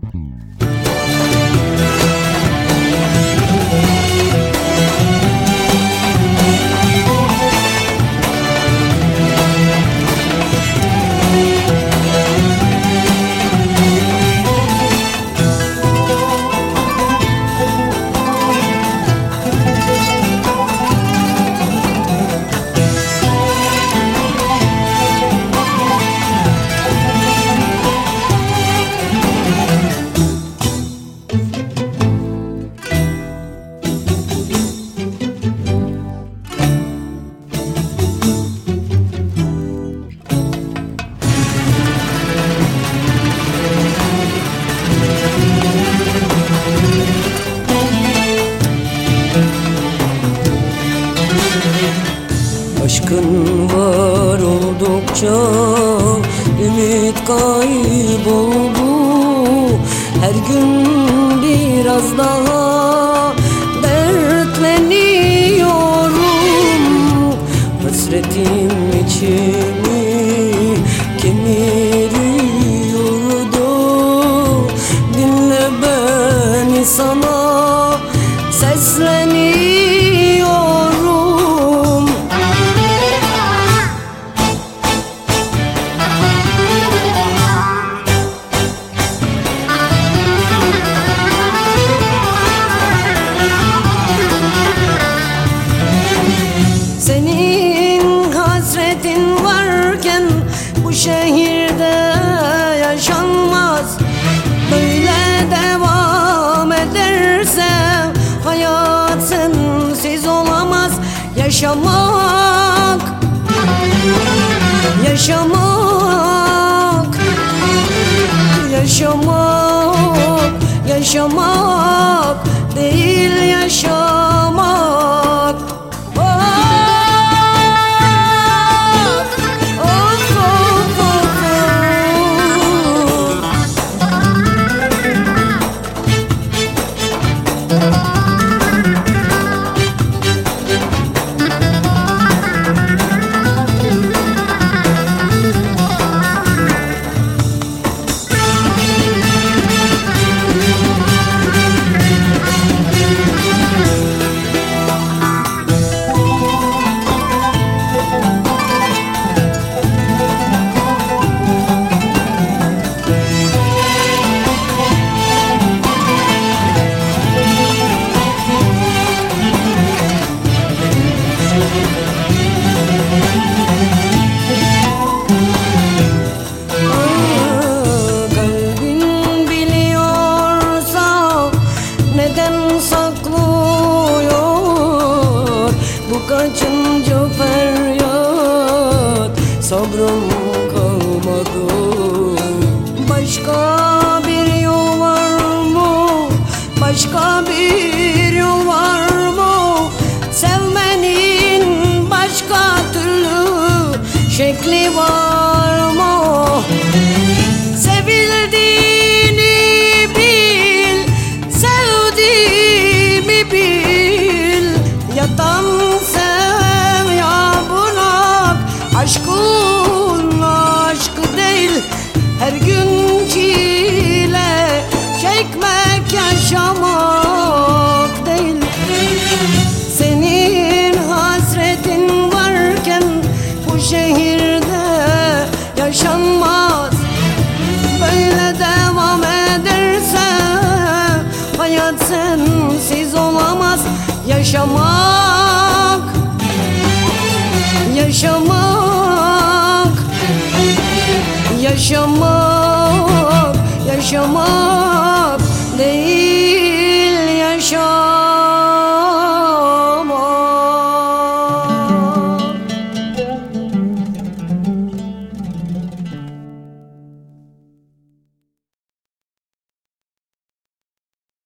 Aşkın var oldukça ümit kayboldu. Her gün biraz daha dertleniyorum. Hasretim içimi kemiriyordu. Dinle beni, sana sesleniyorum. Senin hasretin varken bu şehirde yaşanmaz. Böyle devam ederse hayat sensiz olamaz. Yaşamak, yaşamak, yaşamak, yaşamak değil yaşamak. Kaçınca feryat, sabrım kalmadı. Başka bir yol var mı? Başka bir yol var mı? Sevmenin başka türlü şekli var mı? Sevildiğini bil, sevdiğimi bil. Yatan aşkın aşkı değil, her gün çile çekmek yaşamak değil. Senin hasretin varken bu şehirde yaşanmaz. Böyle devam ederse hayat sensiz olamaz. Yaşamak, yaşamak, yaşamak, yaşamak değil.